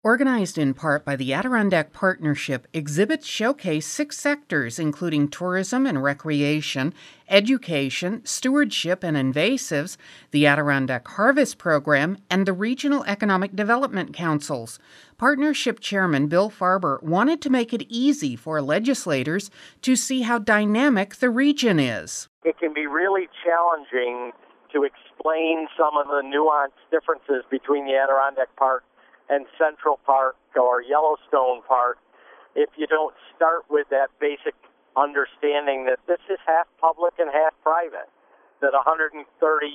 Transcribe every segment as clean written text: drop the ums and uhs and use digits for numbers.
Organized in part by the Adirondack Partnership, exhibits showcase 6 sectors, including tourism and recreation, education, stewardship and invasives, the Adirondack Harvest Program, and the Regional Economic Development Councils. Partnership Chairman Bill Farber wanted to make it easy for legislators to see how dynamic the region is. It can be really challenging to explain some of the nuanced differences between the Adirondack Park and Central Park or Yellowstone Park if you don't start with that basic understanding that this is half public and half private, that 130,000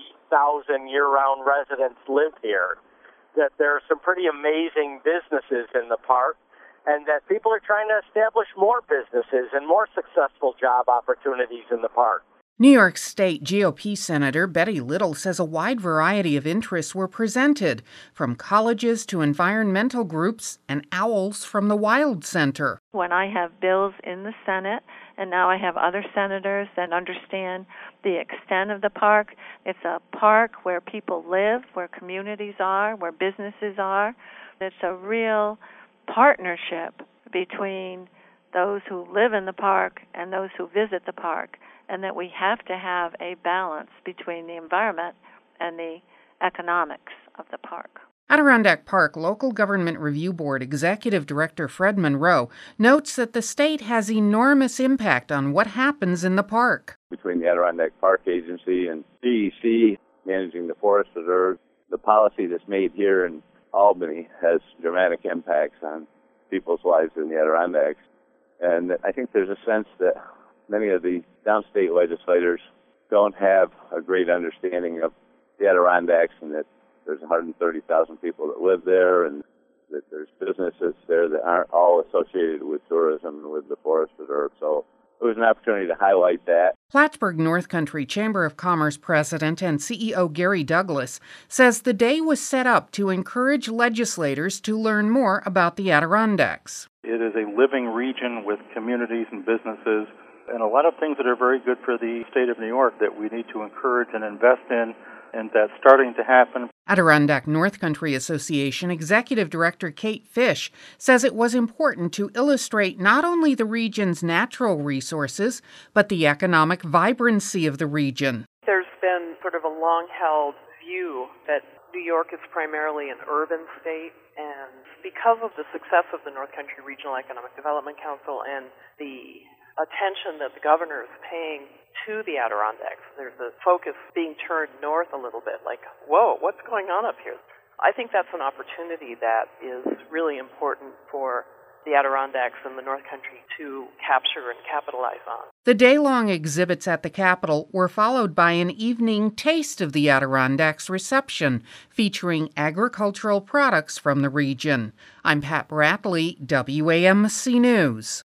year-round residents live here, that there are some pretty amazing businesses in the park, and that people are trying to establish more businesses and more successful job opportunities in the park. New York State GOP Senator Betty Little says a wide variety of interests were presented, from colleges to environmental groups and owls from the Wild Center. When I have bills in the Senate, and now I have other senators that understand the extent of the park, it's a park where people live, where communities are, where businesses are. It's a real partnership between those who live in the park and those who visit the park, and that we have to have a balance between the environment and the economics of the park. Adirondack Park Local Government Review Board Executive Director Fred Monroe notes that the state has enormous impact on what happens in the park. Between the Adirondack Park Agency and DEC managing the forest reserve, the policy that's made here in Albany has dramatic impacts on people's lives in the Adirondacks. And I think there's a sense that many of the downstate legislators don't have a great understanding of the Adirondacks, and that there's 130,000 people that live there, and that there's businesses there that aren't all associated with tourism and with the forest reserve. So it was an opportunity to highlight that. Plattsburgh North Country Chamber of Commerce President and CEO Gary Douglas says the day was set up to encourage legislators to learn more about the Adirondacks. It is a living region with communities and businesses and a lot of things that are very good for the state of New York that we need to encourage and invest in, and that's starting to happen. Adirondack North Country Association Executive Director Kate Fish says it was important to illustrate not only the region's natural resources, but the economic vibrancy of the region. There's been sort of a long-held view that New York is primarily an urban state, and because of the success of the North Country Regional Economic Development Council and the attention that the governor is paying to the Adirondacks, there's a focus being turned north a little bit, like, whoa, what's going on up here? I think that's an opportunity that is really important for the Adirondacks and the North Country to capture and capitalize on. The day-long exhibits at the Capitol were followed by an evening Taste of the Adirondacks reception featuring agricultural products from the region. I'm Pat Bradley, WAMC News.